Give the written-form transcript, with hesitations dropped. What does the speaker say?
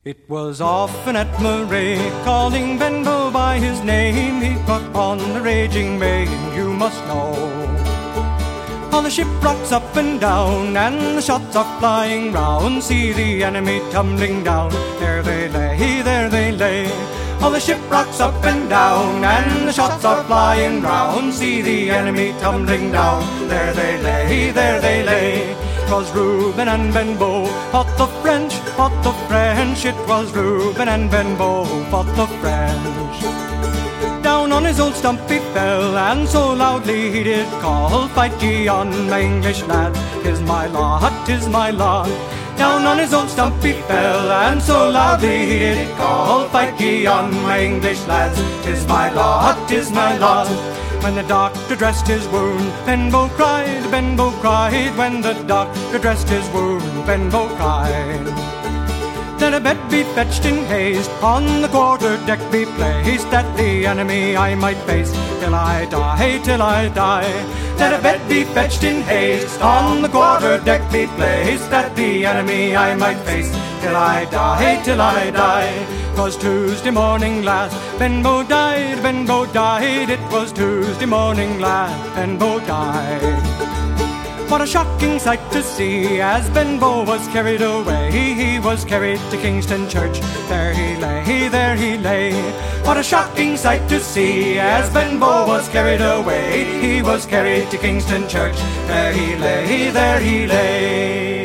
It was often at Murray, calling Benbow by his name, he got on the raging main, you must know. All the ship rocks up and down, and the shots are flying round, see the enemy tumbling down, there they lay, there they lay. All the ship rocks up and down, and the shots are flying round, see the enemy tumbling down, there they lay, there they lay. 'Twas Reuben and Benbow fought the French, fought the French. It was Reuben and Benbow fought the French. Down on his old stump he fell, and so loudly he did call, fight ye on, my English lads, 'tis my lot, 'tis my lot. Down on his old stump he fell, and so loudly he did call, fight ye on, my English lads, 'tis my lot, 'tis my lot. When the doctor dressed his wound, Benbow cried, Benbow cried. When the doctor dressed his wound, Benbow cried. Let a bed be fetched in haste, on the quarter deck be placed, that the enemy I might face till I die, till I die. Let a bed be fetched in haste, on the quarter deck be placed, that the enemy I might face till I die, till I die. 'Twas Tuesday morning last, Benbow died, Benbow died. It was Tuesday morning last, Benbow died. What a shocking sight to see, as Benbow was carried away. He was carried to Kingston Church, there he lay, there he lay. What a shocking sight to see, as Benbow was carried away. He was carried to Kingston Church, there he lay, there he lay.